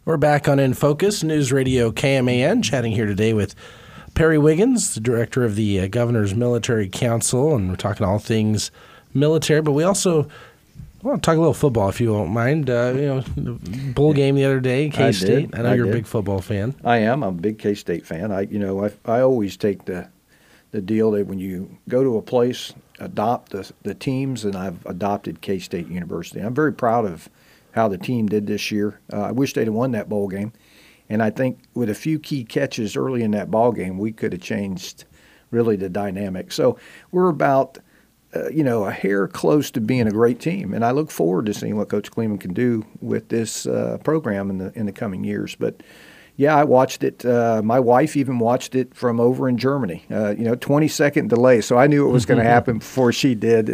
We're back on In Focus, News Radio KMAN, chatting here today with Perry Wiggins, the director of the Governor's Military Council, and we're talking all things military, but we also want to talk a little football, if you won't mind. The bowl game the other day, K-State. I know you're a big football fan. I am. I'm a big K-State fan. I always take the deal that when you go to a place, adopt the teams, and I've adopted K-State University. I'm very proud of how the team did this year. I wish they'd have won that bowl game. And I think with a few key catches early in that ball game, we could have changed really the dynamic. So we're about, a hair close to being a great team. And I look forward to seeing what Coach Kleeman can do with this program in the coming years. But, yeah, I watched it. My wife even watched it from over in Germany, 20-second delay. So I knew it was going to happen before she did.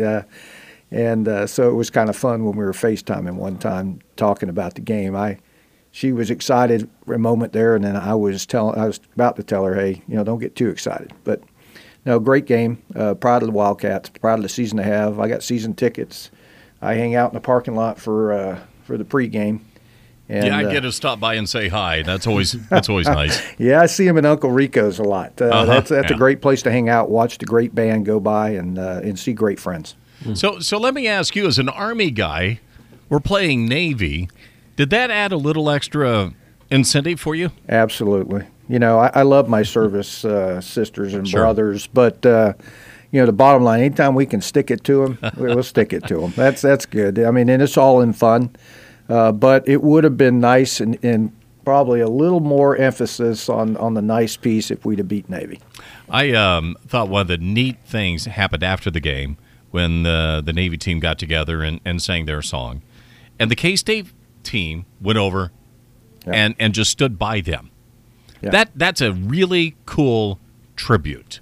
So it was kind of fun when we were FaceTiming one time talking about the game. She was excited for a moment there, and then I was about to tell her, hey, don't get too excited. But no, great game. Proud of the Wildcats. Proud of the season they have. I got season tickets. I hang out in the parking lot for the pregame. And, I get to stop by and say hi. That's always nice. Yeah, I see him in Uncle Rico's a lot. That's a great place to hang out, watch the great band go by, and see great friends. So let me ask you, as an Army guy, we're playing Navy. Did that add a little extra incentive for you? Absolutely. I love my service sisters and brothers, but the bottom line, anytime we can stick it to them, we'll stick it to them. That's good. I mean, and it's all in fun, but it would have been nice and probably a little more emphasis on the nice piece if we'd have beat Navy. I thought one of the neat things happened after the game when the Navy team got together and sang their song. And the K-State team went over and just stood by them. Yeah. That's a really cool tribute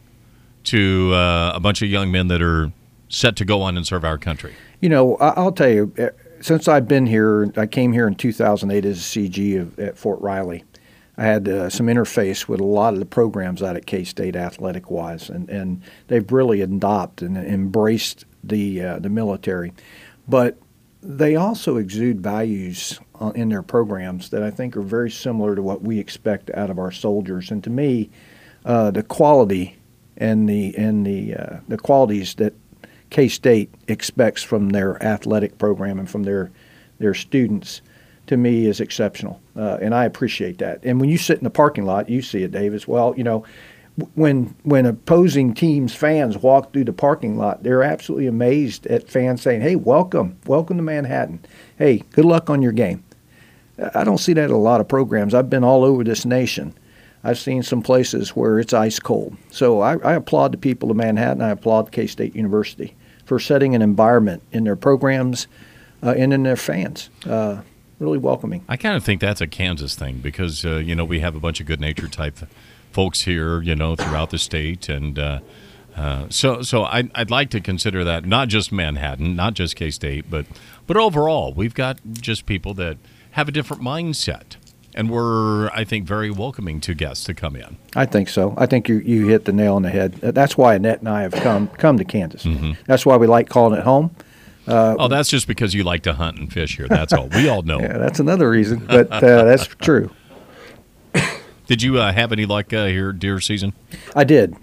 to a bunch of young men that are set to go on and serve our country. I'll tell you, since I've been here, I came here in 2008 as a CG at Fort Riley. I had some interface with a lot of the programs out at K-State athletic-wise, and they've really adopted and embraced the military. But they also exude values in their programs that I think are very similar to what we expect out of our soldiers. And to me, the quality and the qualities that K-State expects from their athletic program and from their students, to me, is exceptional. And I appreciate that. And when you sit in the parking lot, you see it, Dave, as well. When opposing teams' fans walk through the parking lot, they're absolutely amazed at fans saying, hey, welcome to Manhattan. Hey, good luck on your game. I don't see that in a lot of programs. I've been all over this nation. I've seen some places where it's ice cold. So I applaud the people of Manhattan. I applaud K-State University for setting an environment in their programs and in their fans. Really welcoming. I kind of think that's a Kansas thing because, we have a bunch of good-natured type folks here, throughout the state. And so I'd like to consider that not just Manhattan, not just K-State, but overall, we've got just people that have a different mindset. And we're, I think, very welcoming to guests to come in. I think so. I think you hit the nail on the head. That's why Annette and I have come to Kansas. Mm-hmm. That's why we like calling it home. That's just because you like to hunt and fish here. That's all. We all know. Yeah, that's another reason, but that's true. Did you have any luck here deer season? I did.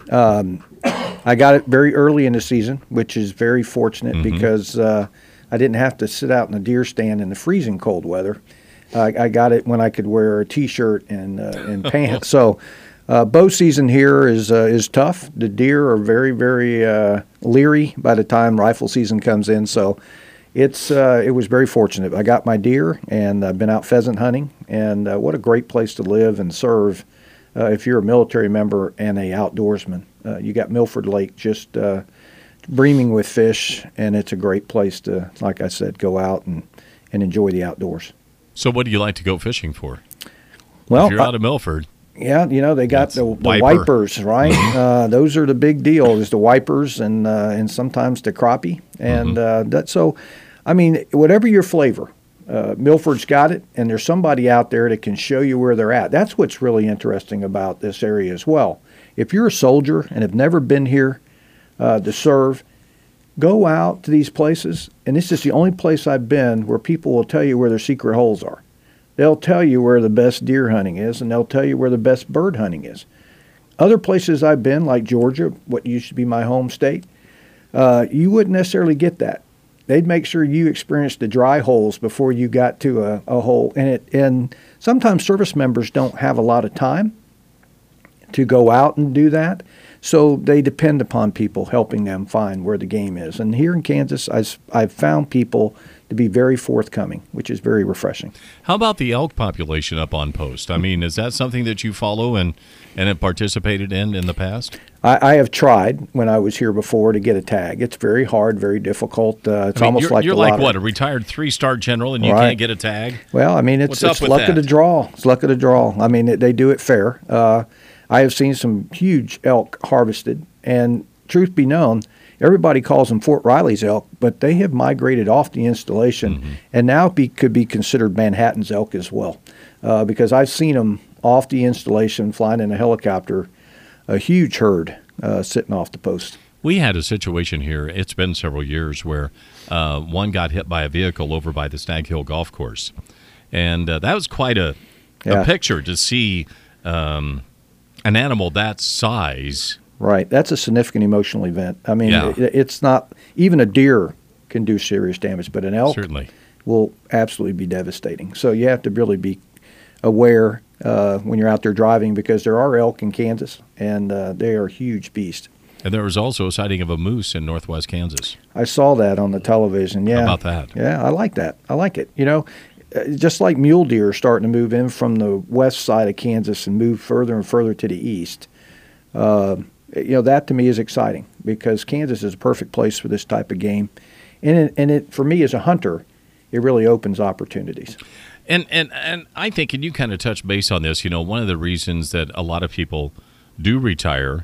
I got it very early in the season, which is very fortunate because I didn't have to sit out in the deer stand in the freezing cold weather. I got it when I could wear a T-shirt and pants. So bow season here is tough. The deer are very, very leery by the time rifle season comes in. So it was very fortunate. I got my deer, and I've been out pheasant hunting. And what a great place to live and serve if you're a military member and a outdoorsman. You got Milford Lake just brimming with fish, and it's a great place to, like I said, go out and enjoy the outdoors. So what do you like to go fishing for? Well, if you're out of Milford. Yeah, they got the wipers, right? Those are the big deal, is the wipers and sometimes the crappie. And so, I mean, whatever your flavor, Milford's got it, and there's somebody out there that can show you where they're at. That's what's really interesting about this area as well. If you're a soldier and have never been here to serve, go out to these places, and this is the only place I've been where people will tell you where their secret holes are. they'll tell you where the best deer hunting is, and they'll tell you where the best bird hunting is. Other places I've been, like Georgia, what used to be my home state, you wouldn't necessarily get that. They'd make sure you experienced the dry holes before you got to a hole. And sometimes service members don't have a lot of time to go out and do that. So they depend upon people helping them find where the game is. And here in Kansas, I've found people to be very forthcoming, which is very refreshing. How about the elk population up on post? I mean, is that something that you follow and have participated in the past? I have tried when I was here before to get a tag. It's very hard, very difficult. It's almost like you're the like lottery. what, a retired 3-star general, and you Right. can't get a tag? Well, I mean, it's What's up with luck of the that? draw. It's luck of the draw. I mean, they do it fair. I have seen some huge elk harvested, and truth be known, everybody calls them Fort Riley's elk, but they have migrated off the installation and now could be considered Manhattan's elk as well, because I've seen them off the installation flying in a helicopter, a huge herd sitting off the post. We had a situation here, it's been several years, where one got hit by a vehicle over by the Stag Hill Golf Course. And that was quite a picture to see an animal that size. Right. That's a significant emotional event. I mean, Yeah. it's not, even a deer can do serious damage, but an elk Certainly. will absolutely be devastating. So you have to really be aware when you're out there driving, because there are elk in Kansas, and they are huge beasts. And there was also a sighting of a moose in northwest Kansas. I saw that on the television. Yeah. How about that? Yeah, I like that. I like it. You know, just like mule deer are starting to move in from the west side of Kansas and move further and further to the east. You know, that to me is exciting, because Kansas is a perfect place for this type of game. And it for me as a hunter, it really opens opportunities. And I think, and you kind of touch base on this, you know, one of the reasons that a lot of people do retire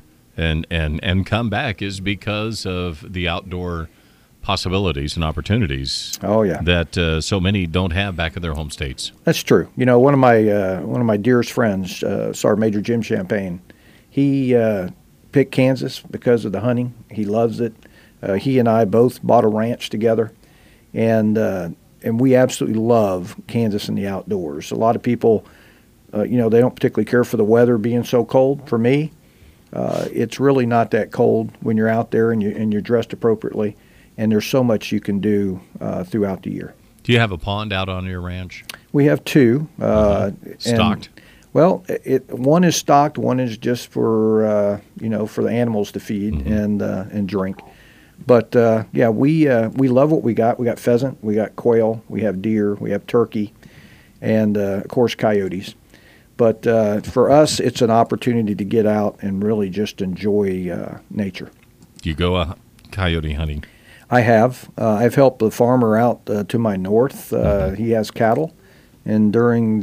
and come back is because of the outdoor possibilities and opportunities. Oh yeah, that so many don't have back in their home states. That's true. You know, one of my dearest friends, Sergeant Major Jim Champagne, he picked Kansas because of the hunting. He loves it. He and I both bought a ranch together, and we absolutely love Kansas and the outdoors. A lot of people, you know, they don't particularly care for the weather being so cold. For me, it's really not that cold when you're out there and you're dressed appropriately, and there's so much you can do throughout the year. Do you have a pond out on your ranch? We have two. Stocked? Well, one is stocked. One is just for you know, for the animals to feed and drink. But yeah, we love what we got. We got pheasant, we got quail, we have deer, we have turkey, and of course coyotes. But for us, it's an opportunity to get out and really just enjoy nature. You go coyote hunting? I have. I've helped the farmer out to my north. He has cattle, and during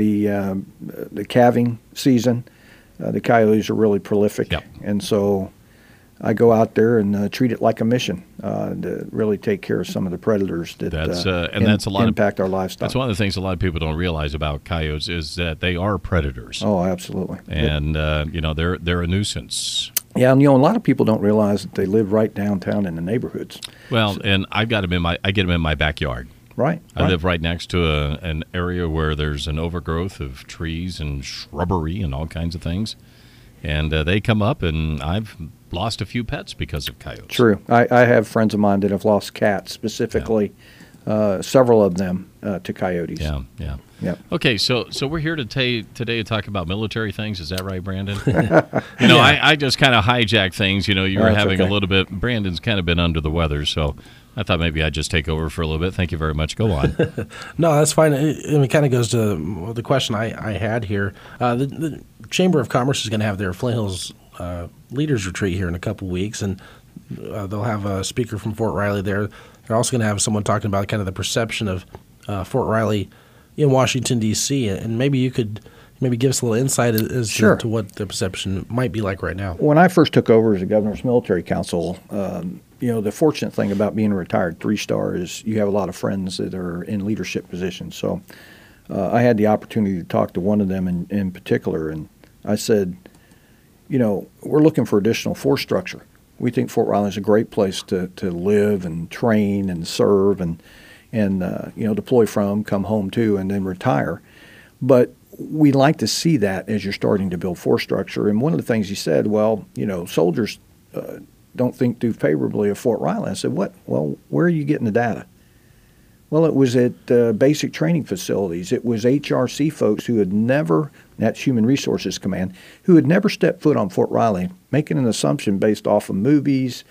the calving season, the coyotes are really prolific. Yep. And so I go out there and treat it like a mission to really take care of some of the predators that that's a lot impact our livestock. That's one of the things a lot of people don't realize about coyotes is that they are predators. Oh, absolutely. And you know, they're a nuisance. Yeah, and you know, a lot of people don't realize that they live right downtown in the neighborhoods. Well, and I get them in my backyard. Right. I live right next to an area where there's an overgrowth of trees and shrubbery and all kinds of things, and they come up, and I've lost a few pets because of coyotes. True. I have friends of mine that have lost cats, specifically, several of them to coyotes. Yeah. Yep. Okay, so we're here today to talk about military things. Is that right, Brandon? You know, I just kind of hijack things. You know, you were That's having okay. a little bit. Brandon's kind of been under the weather, so I thought maybe I'd just take over for a little bit. Thank you very much. Go on. No, that's fine. It kind of goes to the question I had here. The Chamber of Commerce is going to have their Flint Hills Leaders Retreat here in a couple weeks, and they'll have a speaker from Fort Riley there. They're also going to have someone talking about kind of the perception of Fort Riley in Washington, D.C., and maybe you could give us a little insight as Sure. to what the perception might be like right now. When I first took over as a governor's military council, you know, the fortunate thing about being a retired 3-star is you have a lot of friends that are in leadership positions. So I had the opportunity to talk to one of them in particular, and I said, you know, we're looking for additional force structure. We think Fort Riley is a great place to live and train and serve and you know, deploy from, come home to, and then retire. But we like to see that as you're starting to build force structure. And one of the things he said, well, soldiers don't think too favorably of Fort Riley. I said, what? Well, where are you getting the data? Well, it was at basic training facilities. It was HRC folks who had never, that's Human Resources Command, who had never stepped foot on Fort Riley, making an assumption based off of movies,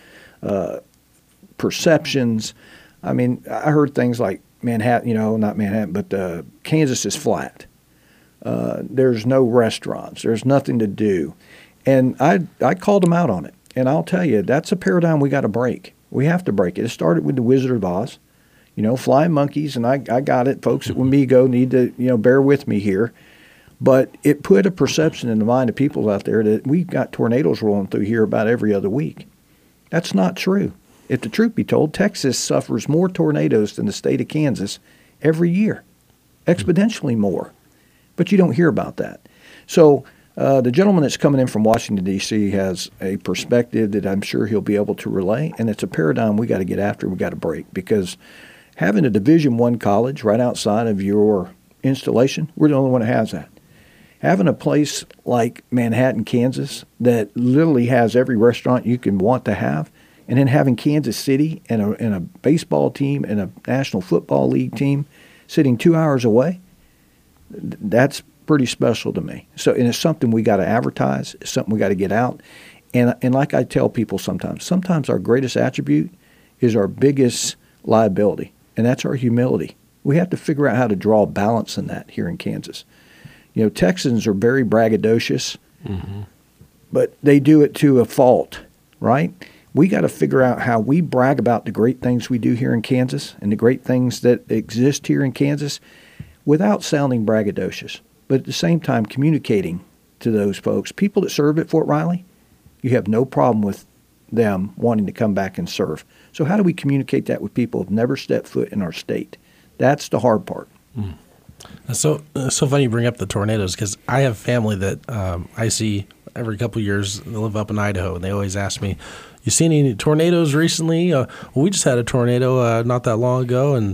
perceptions. I mean, I heard things like Manhattan, not Manhattan, but Kansas is flat. There's no restaurants. There's nothing to do. And I called them out on it. And I'll tell you, that's a paradigm we got to break. We have to break it. It started with the Wizard of Oz. Flying monkeys, and I got it. Folks at Wamego need to, bear with me here. But it put a perception in the mind of people out there that we've got tornadoes rolling through here about every other week. That's not true. If the truth be told, Texas suffers more tornadoes than the state of Kansas every year, exponentially more. But you don't hear about that. So the gentleman that's coming in from Washington, D.C. has a perspective that I'm sure he'll be able to relay, and it's a paradigm we got to get after, we got to break, because having a Division I college right outside of your installation, we're the only one that has that. Having a place like Manhattan, Kansas, that literally has every restaurant you can want to have, and then having Kansas City and a baseball team and a National Football League team sitting 2 hours away, that's pretty special to me. So, and it's something we got to advertise. It's something we got to get out. And like I tell people sometimes our greatest attribute is our biggest liability. And that's our humility. We have to figure out how to draw balance in that here in Kansas. Texans are very braggadocious, but they do it to a fault, right? We got to figure out how we brag about the great things we do here in Kansas and the great things that exist here in Kansas without sounding braggadocious, but at the same time communicating to those folks. People that serve at Fort Riley, you have no problem with them wanting to come back and serve. So how do we communicate that with people who've never stepped foot in our state? That's the hard part. It's so funny you bring up the tornadoes, because I have family that I see every couple of years. They live up in Idaho, and they always ask me, you seen any tornadoes recently? Well, we just had a tornado not that long ago, and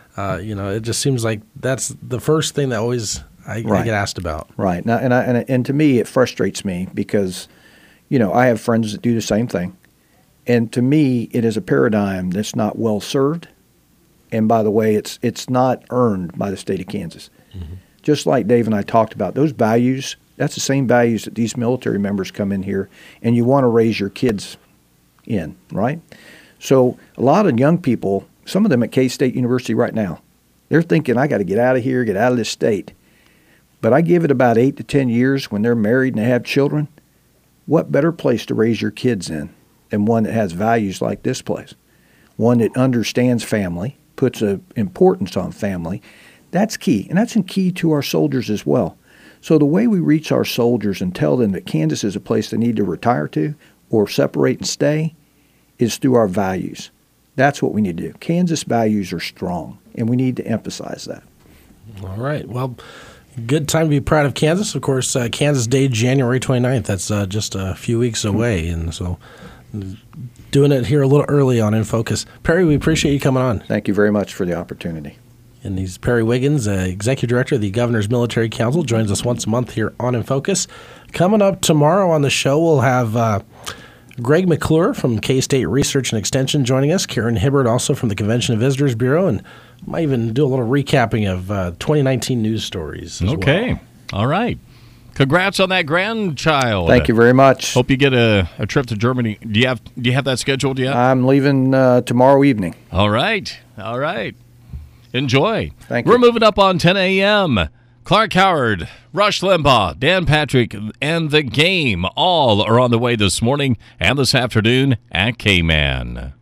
it just seems like that's the first thing that always I get asked about. Right. Now, and to me, it frustrates me because, I have friends that do the same thing. And to me, it is a paradigm that's not well served. And by the way, it's not earned by the state of Kansas. Just like Dave and I talked about, those values, that's the same values that these military members come in here and you want to raise your kids in, right? So a lot of young people, some of them at K-State University right now, they're thinking, I got to get out of here, get out of this state. But I give it about 8 to 10 years when they're married and they have children, what better place to raise your kids in than one that has values like this place? One that understands family, puts an importance on family. That's key, and that's key to our soldiers as well. So the way we reach our soldiers and tell them that Kansas is a place they need to retire to or separate and stay is through our values. That's what we need to do. Kansas values are strong, and we need to emphasize that. All right. Well, good time to be proud of Kansas. Of course, Kansas Day, January 29th. That's just a few weeks away, and so doing it here a little early on In Focus. Perry, we appreciate you coming on. Thank you very much for the opportunity. And he's Perry Wiggins, Executive Director of the Governor's Military Council, joins us once a month here on In Focus. Coming up tomorrow on the show, we'll have Greg McClure from K-State Research and Extension joining us, Karen Hibbert also from the Convention and Visitors Bureau, and might even do a little recapping of 2019 news stories as well. All right. Congrats on that grandchild. Thank you very much. Hope you get a trip to Germany. Do you have that scheduled yet? I'm leaving tomorrow evening. All right. Enjoy. Thank you. We're moving up on 10 a.m. Clark Howard, Rush Limbaugh, Dan Patrick, and The Game all are on the way this morning and this afternoon at K-Man.